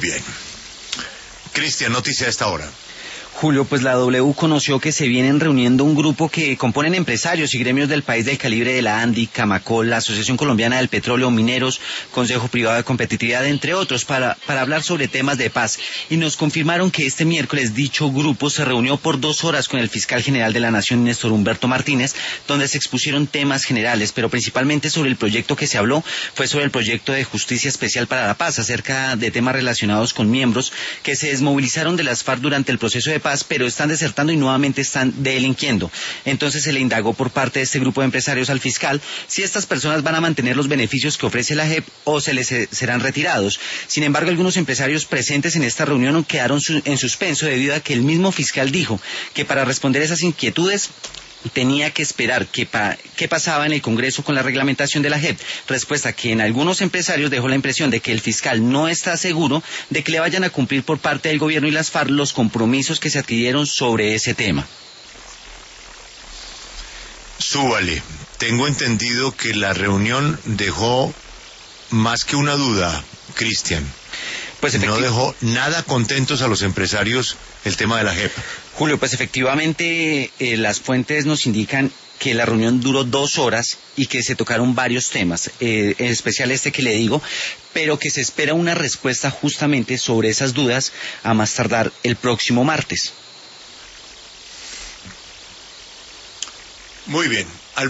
bien. Cristian, noticia a esta hora. Julio, pues la W conoció que se vienen reuniendo un grupo que componen empresarios y gremios del país del calibre de la ANDI, Camacol, la Asociación Colombiana del Petróleo, Mineros, Consejo Privado de Competitividad, entre otros, para hablar sobre temas de paz. Y nos confirmaron que este miércoles dicho grupo se reunió por 2 horas con el fiscal general de la Nación, Néstor Humberto Martínez, donde se expusieron temas generales, pero principalmente sobre el proyecto que se habló fue sobre el proyecto de Justicia Especial para la Paz, acerca de temas relacionados con miembros que se desmovilizaron de las FARC durante el proceso de paz, pero están desertando y nuevamente están delinquiendo. Entonces se le indagó por parte de este grupo de empresarios al fiscal si estas personas van a mantener los beneficios que ofrece la JEP o se les serán retirados. Sin embargo, algunos empresarios presentes en esta reunión quedaron en suspenso debido a que el mismo fiscal dijo que para responder esas inquietudes tenía que esperar qué pasaba en el Congreso con la reglamentación de la JEP, respuesta que en algunos empresarios dejó la impresión de que el fiscal no está seguro de que le vayan a cumplir por parte del gobierno y las FARC los compromisos que se adquirieron sobre ese tema. Súbale, tengo entendido que la reunión dejó más que una duda, Cristian. Pues no dejó nada contentos a los empresarios el tema de la JEP. Julio, pues efectivamente las fuentes nos indican que la reunión duró 2 horas y que se tocaron varios temas, en especial este que le digo, pero que se espera una respuesta justamente sobre esas dudas a más tardar el próximo martes. Muy bien.